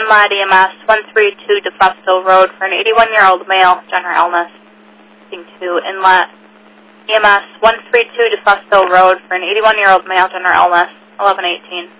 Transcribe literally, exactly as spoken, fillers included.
Mod E M S one three two DeFusto Road for an eighty-one-year-old male, general illness. Thing two, Inlet. E M S one three two DeFusto Road for an eighty-one-year-old male, general illness, eleven eighteen.